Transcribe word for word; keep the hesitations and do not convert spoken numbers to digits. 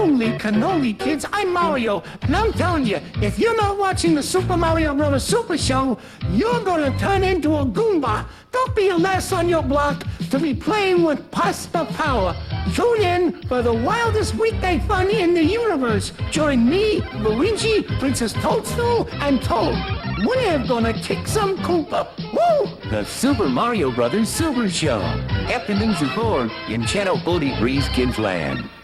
Holy cannoli, kids, I'm Mario, and I'm telling you, if you're not watching the Super Mario Bros. Super Show, you're gonna turn into a Goomba. Don't be a last on your block to be playing with pasta power. Tune in for the wildest weekday fun in the universe. Join me, Luigi, Princess Toadstool, and Toad. We're gonna kick some Koopa. Woo! The Super Mario Bros. Super Show. Afternoons at four in Channel forty-three's Kids Land.